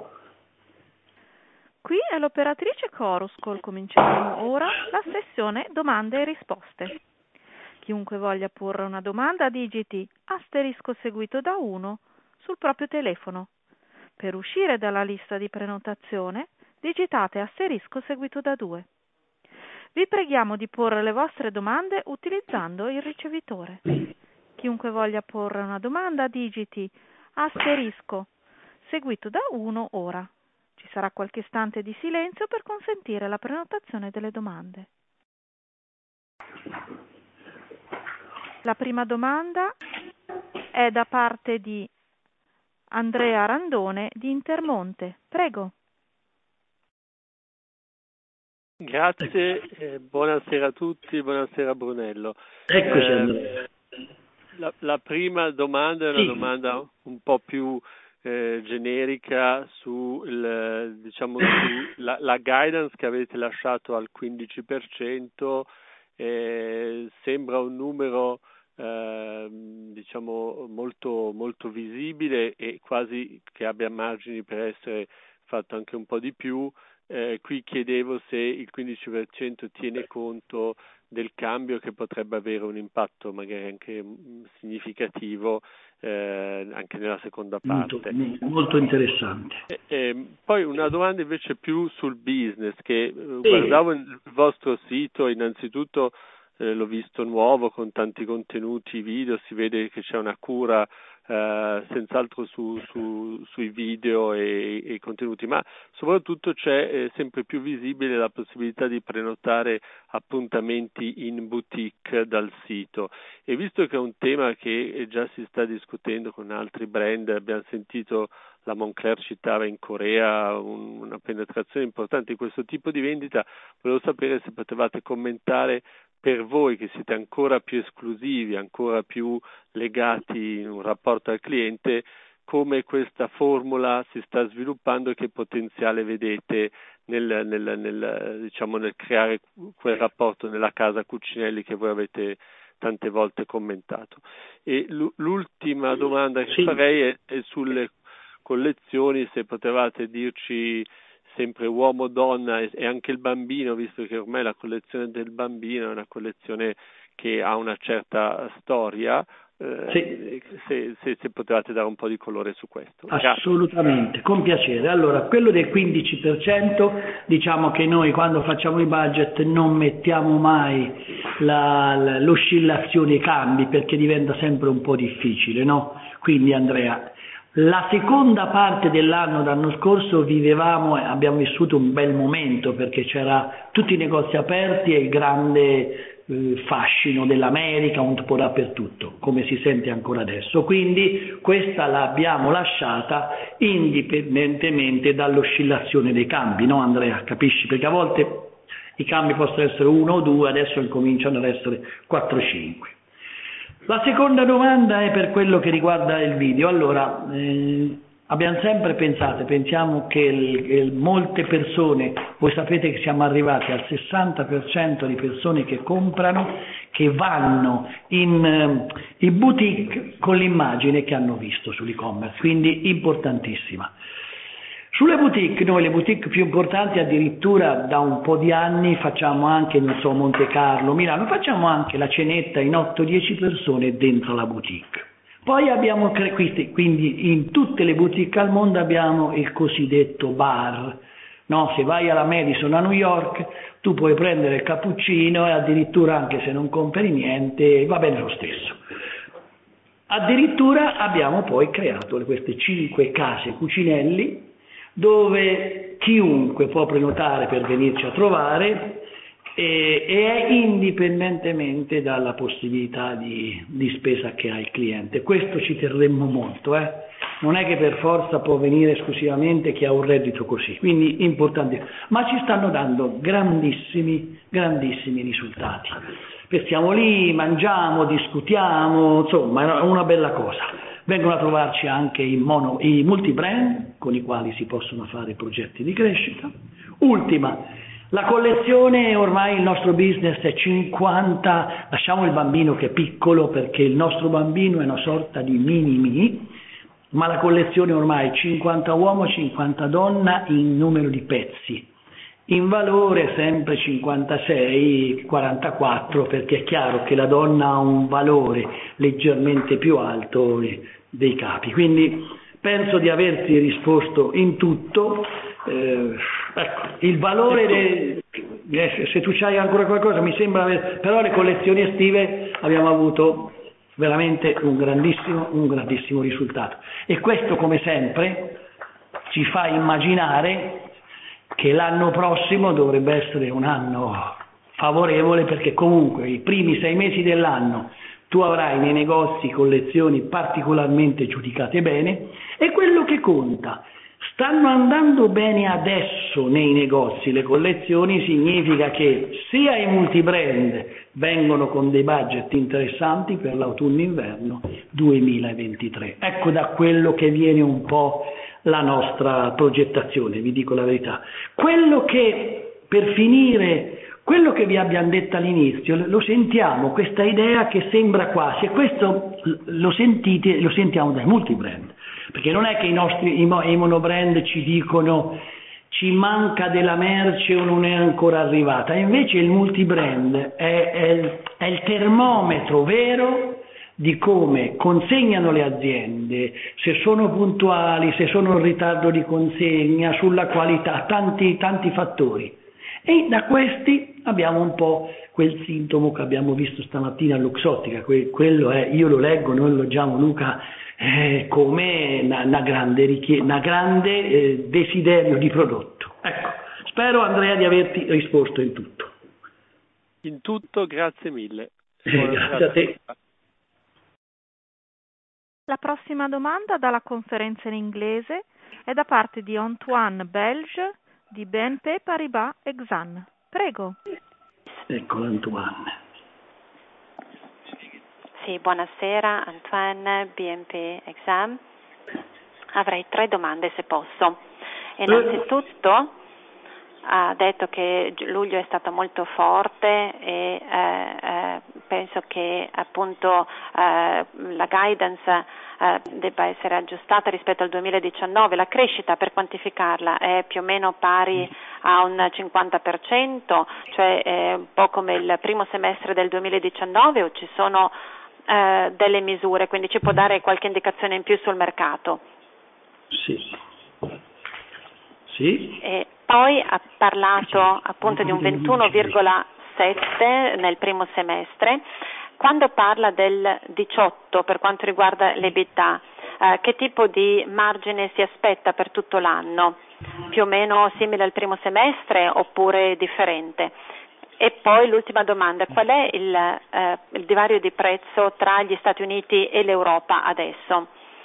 Qui è l'operatrice Coruscol, cominceremo ora la sessione domande e risposte. Chiunque voglia porre una domanda digiti asterisco seguito da uno sul proprio telefono. Per uscire dalla lista di prenotazione digitate asterisco seguito da due. Vi preghiamo di porre le vostre domande utilizzando il ricevitore. Chiunque voglia porre una domanda digiti asterisco seguito da uno ora. Ci sarà qualche istante di silenzio per consentire la prenotazione delle domande. La prima domanda è da parte di Andrea Randone di Intermonte. Prego. Grazie, eh, buonasera a tutti, buonasera Brunello. Eccoci eh, Andrea. La, la prima domanda è una Sì. domanda un po' più eh, generica su il, diciamo, su la, la guidance che avete lasciato al quindici per cento. Eh, sembra un numero eh, diciamo molto, molto visibile e quasi che abbia margini per essere fatto anche un po' di più. Eh, qui chiedevo se il quindici per cento tiene conto del cambio, che potrebbe avere un impatto magari anche mh, significativo eh, anche nella seconda parte. Molto, molto interessante. E, e, poi una domanda invece più sul business, che eh, sì. Guardavo il vostro sito, innanzitutto eh, l'ho visto nuovo con tanti contenuti video, si vede che c'è una cura Uh, senz'altro su, su, sui video e, e i contenuti, ma soprattutto c'è eh, sempre più visibile la possibilità di prenotare appuntamenti in boutique dal sito, e visto che è un tema che già si sta discutendo con altri brand, abbiamo sentito la Moncler citava in Corea un, una penetrazione importante di questo tipo di vendita, volevo sapere se potevate commentare per voi che siete ancora più esclusivi, ancora più legati in un rapporto al cliente, come questa formula si sta sviluppando e che potenziale vedete nel, nel, nel, diciamo, nel creare quel rapporto nella casa Cucinelli che voi avete tante volte commentato. E l'ultima domanda che sì. farei è, è sulle collezioni, se potevate dirci sempre uomo, donna e anche il bambino, visto che ormai la collezione del bambino è una collezione che ha una certa storia, eh, sì. se, se, se potevate dare un po' di colore su questo. Assolutamente, Grazie. con piacere. Allora, quello del quindici per cento, diciamo che noi quando facciamo i budget non mettiamo mai la, la, l'oscillazione, i cambi, perché diventa sempre un po' difficile, no? Quindi Andrea, la seconda parte dell'anno, l'anno scorso, vivevamo e abbiamo vissuto un bel momento perché c'era tutti i negozi aperti e il grande eh, fascino dell'America un po' dappertutto, come si sente ancora adesso. Quindi questa l'abbiamo lasciata indipendentemente dall'oscillazione dei cambi, no Andrea? Capisci? Perché a volte i cambi possono essere uno o due, adesso incominciano ad essere quattro cinque. La seconda domanda è per quello che riguarda il video. Allora, eh, abbiamo sempre pensato, pensiamo che il, il, molte persone, voi sapete che siamo arrivati al sessanta per cento di persone che comprano, che vanno in, eh, in boutique con l'immagine che hanno visto sull'e-commerce, quindi importantissima. Sulle boutique, noi le boutique più importanti addirittura da un po' di anni facciamo anche, non so, Monte Carlo, Milano, facciamo anche la cenetta in otto dieci persone dentro la boutique. Poi abbiamo, quindi in tutte le boutique al mondo abbiamo il cosiddetto bar, no? Se vai alla Madison a New York tu puoi prendere il cappuccino e addirittura anche se non compri niente va bene lo stesso. Addirittura abbiamo poi creato queste cinque case Cucinelli, dove chiunque può prenotare per venirci a trovare e, e è indipendentemente dalla possibilità di, di spesa che ha il cliente. Questo ci terremmo molto, eh? Non è che per forza può venire esclusivamente chi ha un reddito così, quindi importante, ma ci stanno dando grandissimi, grandissimi risultati. Stiamo lì, mangiamo, discutiamo, insomma è una bella cosa. Vengono a trovarci anche i, mono, i multibrand con i quali si possono fare progetti di crescita. Ultima, la collezione, ormai il nostro business è cinquanta, lasciamo il bambino che è piccolo perché il nostro bambino è una sorta di mini-mini, ma la collezione ormai è cinquanta uomo, cinquanta donna in numero di pezzi. In valore sempre cinquantasei quarantaquattro, perché è chiaro che la donna ha un valore leggermente più alto dei capi. Quindi penso di averti risposto in tutto. Eh, ecco, il valore, de, se tu c'hai ancora qualcosa mi sembra, aver, però le collezioni estive abbiamo avuto veramente un grandissimo, un grandissimo risultato. E questo, come sempre, ci fa immaginare che l'anno prossimo dovrebbe essere un anno favorevole, perché comunque i primi sei mesi dell'anno tu avrai nei negozi collezioni particolarmente giudicate bene, e quello che conta, stanno andando bene adesso nei negozi le collezioni, significa che sia i multibrand vengono con dei budget interessanti per l'autunno-inverno duemilaventitré. Ecco da quello che viene un po' la nostra progettazione, vi dico la verità. Quello che, per finire quello che vi abbiamo detto all'inizio, lo sentiamo, questa idea che sembra quasi, e questo lo sentite, lo sentiamo dai multibrand, perché non è che i nostri i, i monobrand ci dicono ci manca della merce o non è ancora arrivata, invece il multibrand è, è, è il termometro vero di come consegnano le aziende, se sono puntuali, se sono in ritardo di consegna, sulla qualità, tanti, tanti fattori. E da questi abbiamo un po' quel sintomo che abbiamo visto stamattina all'Oxottica, que- quello è, io lo leggo, noi lo leggiamo Luca, eh, come una, una grande, richie- una grande eh, desiderio di prodotto. Ecco, spero Andrea di averti risposto in tutto. In tutto, grazie mille. Eh, grazie a te. La prossima domanda dalla conferenza in inglese è da parte di Antoine Belge di B N P Paribas Exane. Prego. Ecco Antoine. Sì, buonasera, Antoine, B N P Exane. Avrei tre domande se posso. Innanzitutto ha detto che luglio è stato molto forte e eh, eh, penso che appunto eh, la guidance eh, debba essere aggiustata rispetto al duemiladiciannove. La crescita, per quantificarla, è più o meno pari a un cinquanta per cento, cioè è un po' come il primo semestre del duemiladiciannove, o ci sono eh, delle misure, quindi ci può dare qualche indicazione in più sul mercato? Sì. Sì. E poi ha parlato appunto di un ventuno virgola sette nel primo semestre. Quando parla del diciotto per quanto riguarda l'EBITDA, eh, che tipo di margine si aspetta per tutto l'anno? Più o meno simile al primo semestre oppure differente? E poi l'ultima domanda, qual è il, eh, il divario di prezzo tra gli Stati Uniti e l'Europa adesso?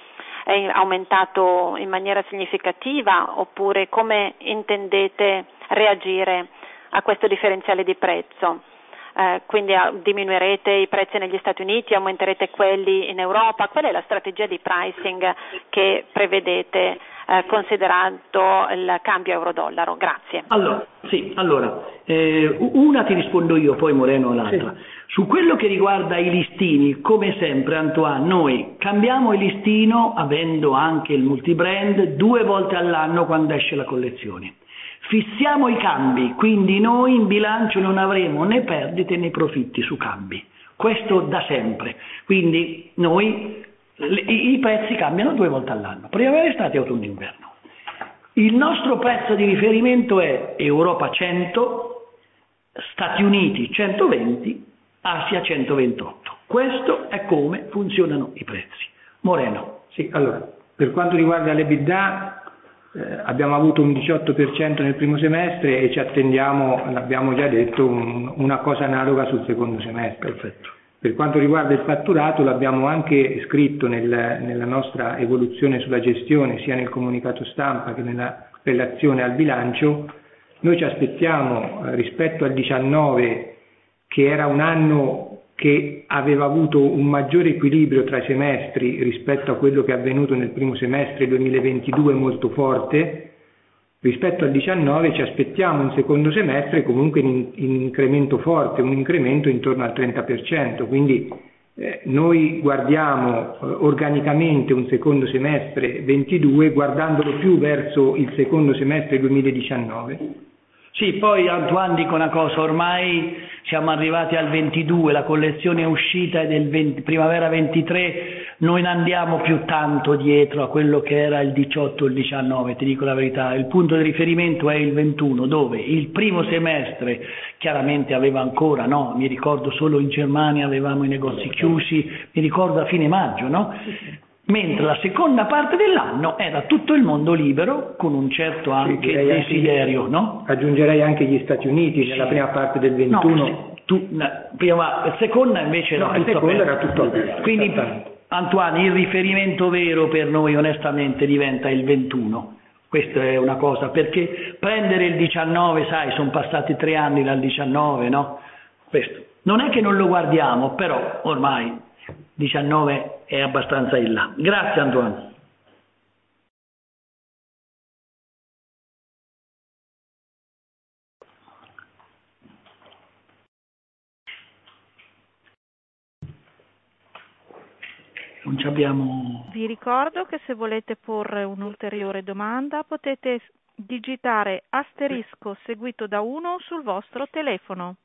È aumentato in maniera significativa oppure come intendete reagire a questo differenziale di prezzo? Eh, quindi diminuirete i prezzi negli Stati Uniti, aumenterete quelli in Europa? Qual è la strategia di pricing che prevedete eh, considerando il cambio euro-dollaro? Grazie. Allora, sì, allora eh, una ti rispondo io, poi Moreno l'altra. Sì. Su quello che riguarda i listini, come sempre Antoine, noi cambiamo il listino avendo anche il multibrand due volte all'anno quando esce la collezione. Fissiamo i cambi, quindi noi in bilancio non avremo né perdite né profitti su cambi. Questo da sempre. Quindi noi le, i prezzi cambiano due volte all'anno, primavera, estate, autunno, inverno. Il nostro prezzo di riferimento è Europa cento, Stati Uniti centoventi, Asia centoventotto. Questo è come funzionano i prezzi. Moreno. Sì, allora, per quanto riguarda l'EBITDA, eh, abbiamo avuto un diciotto per cento nel primo semestre e ci attendiamo, l'abbiamo già detto, un, una cosa analoga sul secondo semestre. Perfetto. Per quanto riguarda il fatturato, l'abbiamo anche scritto nel, nella nostra evoluzione sulla gestione, sia nel comunicato stampa che nella relazione al bilancio. Noi ci aspettiamo eh, rispetto al diciannove, che era un anno che aveva avuto un maggiore equilibrio tra i semestri rispetto a quello che è avvenuto nel primo semestre duemilaventidue molto forte, rispetto al diciannove ci aspettiamo un secondo semestre comunque in, in incremento forte, un incremento intorno al trenta per cento, quindi eh, noi guardiamo eh, organicamente un secondo semestre ventidue guardandolo più verso il secondo semestre duemiladiciannove. Sì, poi Antoine dico una cosa, ormai siamo arrivati al ventidue, la collezione è uscita è del venti, primavera ventitré, noi non andiamo più tanto dietro a quello che era il diciotto o il diciannove, ti dico la verità, il punto di riferimento è il ventuno, dove il primo semestre chiaramente aveva ancora, no, mi ricordo solo in Germania avevamo i negozi chiusi, mi ricordo a fine maggio, no? Mentre la seconda parte dell'anno era tutto il mondo libero con un certo anche sì, desiderio, anche, no? Aggiungerei anche gli Stati Uniti sì. Nella prima parte del ventuno. No, tu, no, prima, la seconda invece no, era tutto seconda aperto. Era tutto aperto. Quindi Antoine, il riferimento vero per noi onestamente diventa il ventuno. Questa è una cosa, perché prendere il diciannove, sai, sono passati tre anni dal diciannove, no? Questo. Non è che non lo guardiamo, però ormai diciannove è abbastanza in là. Grazie Antoine. non ci abbiamo... Vi ricordo che se volete porre un'ulteriore domanda potete digitare asterisco seguito da uno sul vostro telefono.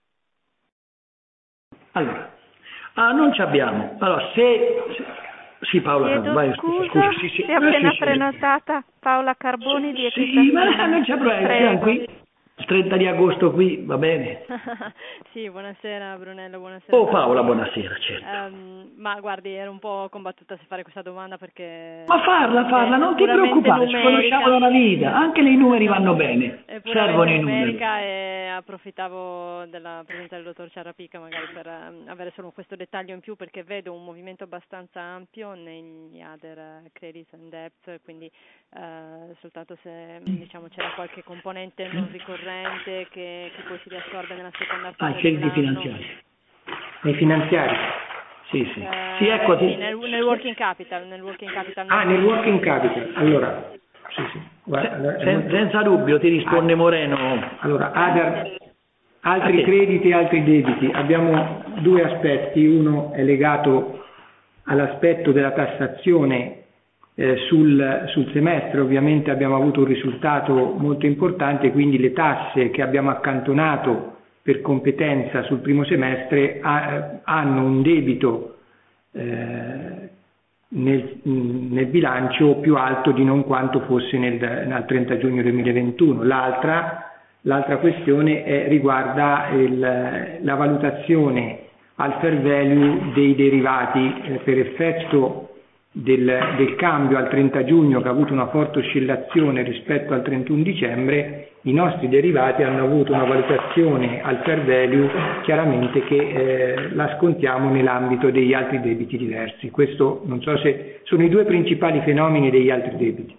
Allora, ah, non ci abbiamo. Allora, se... se sì, Paola, Chiedo vai, scusa, scusa, sì, sì. si è appena eh, sì, prenotata Paola Carboni di Sì, ma non c'è problema, siamo qui. Il trenta di agosto qui, va bene. Sì, buonasera Brunello, buonasera. Oh Paola, buonasera, certo. Um, ma guardi, ero un po' combattuta se fare questa domanda perché... Ma farla, farla, non ti preoccupare, ci conosciamo da una vita, anche nei numeri vanno bene, servono i numeri. E approfittavo della presenza del dottor Ciarapica magari per um, avere solo questo dettaglio in più, perché vedo un movimento abbastanza ampio negli other credits and debt, quindi uh, soltanto se diciamo c'era qualche componente non ricorrente che, che poi si riassorbe nella seconda fase. Ah, crediti finanziari. Nei finanziari? Sì, sì. Eh, sì, ecco, sì, nel, nel working capital, nel working capital. Ah, nel working capital. Allora, sì, sì. Guarda, allora, Sen, molto... senza dubbio ti risponde Moreno. Allora, other, altri crediti e altri debiti. Abbiamo due aspetti. Uno è legato all'aspetto della tassazione eh, sul, sul semestre. Ovviamente abbiamo avuto un risultato molto importante, quindi le tasse che abbiamo accantonato per competenza sul primo semestre ha, hanno un debito eh, nel, nel bilancio più alto di non quanto fosse nel, nel trenta giugno duemilaventuno. L'altra, l'altra questione è, riguarda il, la valutazione al fair value dei derivati eh, per effetto del, del cambio al trenta giugno, che ha avuto una forte oscillazione rispetto al trentuno dicembre. I nostri derivati hanno avuto una valutazione al fair value chiaramente che eh, la scontiamo nell'ambito degli altri debiti diversi. Questo non so se sono i due principali fenomeni degli altri debiti.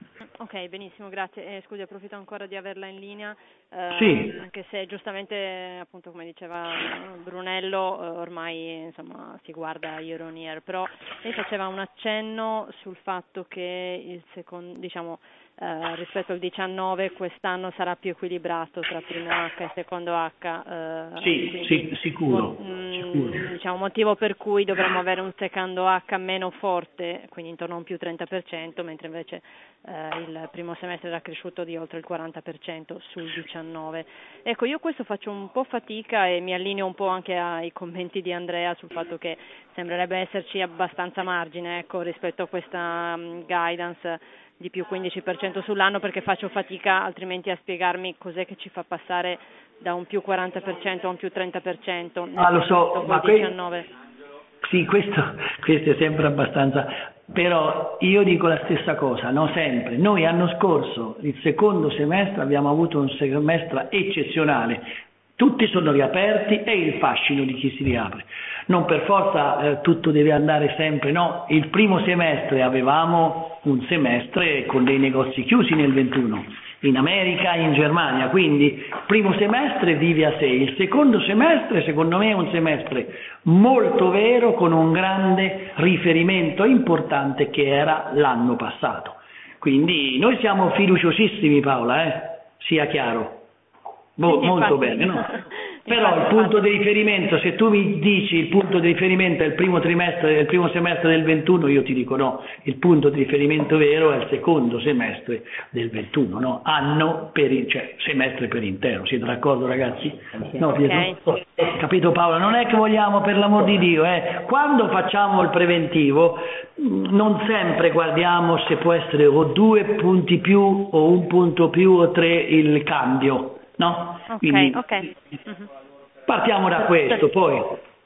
Ok, benissimo, grazie. Eh, scusi, approfitto ancora di averla in linea, eh, sì. anche se giustamente, appunto, come diceva Brunello, eh, ormai insomma si guarda year on year, però lei faceva un accenno sul fatto che il secondo, diciamo, Uh, rispetto al diciannove quest'anno sarà più equilibrato tra primo H e secondo H. Uh, sì, quindi, sì, sicuro, mh, sicuro. Diciamo motivo per cui dovremmo avere un secondo H meno forte, quindi intorno a un più trenta per cento, mentre invece uh, il primo semestre era cresciuto di oltre il quaranta per cento sul diciannove. Ecco, io questo faccio un po' fatica e mi allineo un po' anche ai commenti di Andrea sul fatto che sembrerebbe esserci abbastanza margine, ecco, rispetto a questa um, guidance di più quindici per cento sull'anno, perché faccio fatica altrimenti a spiegarmi cos'è che ci fa passare da un più quaranta per cento a un più trenta per cento. Ah, lo so, ma que- diciannove. Sì, questo, questo è sempre abbastanza, però io dico la stessa cosa, no, sempre. Noi l'anno scorso, il secondo semestre, abbiamo avuto un semestre eccezionale. Tutti sono riaperti e il fascino di chi si riapre. Non per forza eh, tutto deve andare sempre, no. Il primo semestre avevamo un semestre con dei negozi chiusi nel ventuno, in America e in Germania, quindi il primo semestre vive a sé. Il secondo semestre secondo me è un semestre molto vero, con un grande riferimento importante che era l'anno passato. Quindi noi siamo fiduciosissimi, Paola, eh? Sia chiaro. Mo, molto bene, no? Però il punto di riferimento, se tu mi dici il punto di riferimento è il primo trimestre, il primo semestre del ventuno, io ti dico no, il punto di riferimento vero è il secondo semestre del ventuno, no? Anno per, cioè semestre per intero, siete d'accordo ragazzi? No, okay. oh, capito Paola? Non è che vogliamo, per l'amor di Dio, eh, quando facciamo il preventivo non sempre guardiamo se può essere o due punti più o un punto più o tre il cambio. No? Ok, Quindi, ok. Mm-hmm. Partiamo da questo, poi.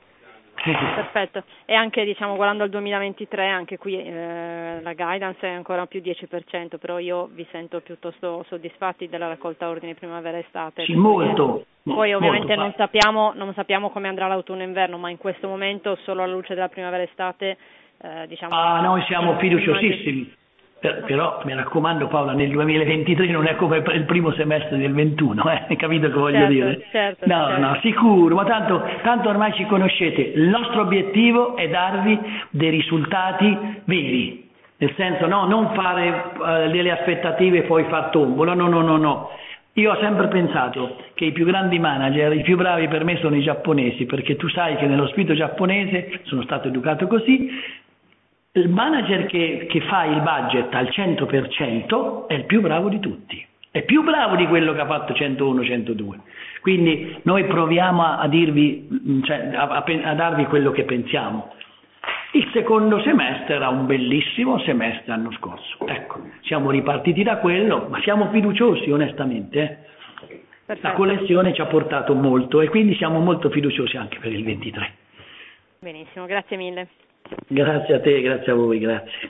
Perfetto. E anche, diciamo, guardando al duemilaventitré, anche qui eh, la guidance è ancora più dieci per cento, però io vi sento piuttosto soddisfatti della raccolta ordini primavera-estate. Sì, molto. Poi ovviamente molto, non sappiamo, non sappiamo come andrà l'autunno-inverno, ma in questo momento, solo alla luce della primavera-estate, eh, diciamo... Ah, noi siamo fiduciosissimi. Per, però mi raccomando Paola, nel duemilaventitré non è come il primo semestre del ventuno, eh? Capito che voglio certo, dire? Certo, no, certo. no, sicuro, ma tanto, tanto ormai ci conoscete, il nostro obiettivo è darvi dei risultati veri, nel senso no, non fare uh, delle aspettative e poi far tombola, no, no, no, no. Io ho sempre pensato che i più grandi manager, i più bravi per me sono i giapponesi, perché tu sai che nello spirito giapponese, sono stato educato così, il manager che, che fa il budget al cento per cento è il più bravo di tutti, è più bravo di quello che ha fatto centouno centodue. Quindi noi proviamo a, a dirvi, cioè, a, a, a darvi quello che pensiamo. Il secondo semestre era un bellissimo semestre l'anno scorso, ecco, siamo ripartiti da quello, ma siamo fiduciosi onestamente. Eh? La collezione ci ha portato molto e quindi siamo molto fiduciosi anche per il ventitré. Benissimo, grazie mille. Grazie a te, grazie a voi, grazie.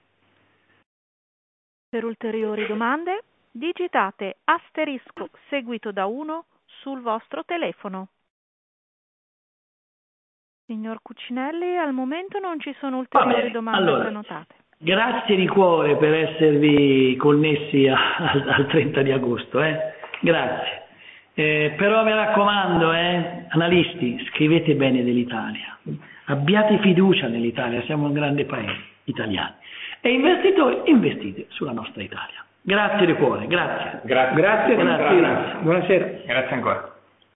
Per ulteriori domande digitate asterisco seguito da uno sul vostro telefono. Signor Cucinelli, al momento non ci sono ulteriori domande allora, prenotate. Grazie di cuore per esservi connessi a, al, al trenta di agosto, eh? Grazie. Eh, però mi raccomando, eh, analisti, scrivete bene dell'Italia, abbiate fiducia nell'Italia, siamo un grande paese, italiani. E investitori, investite sulla nostra Italia. Grazie di cuore, grazie. Grazie, grazie, grazie. grazie. Buonasera. Grazie ancora.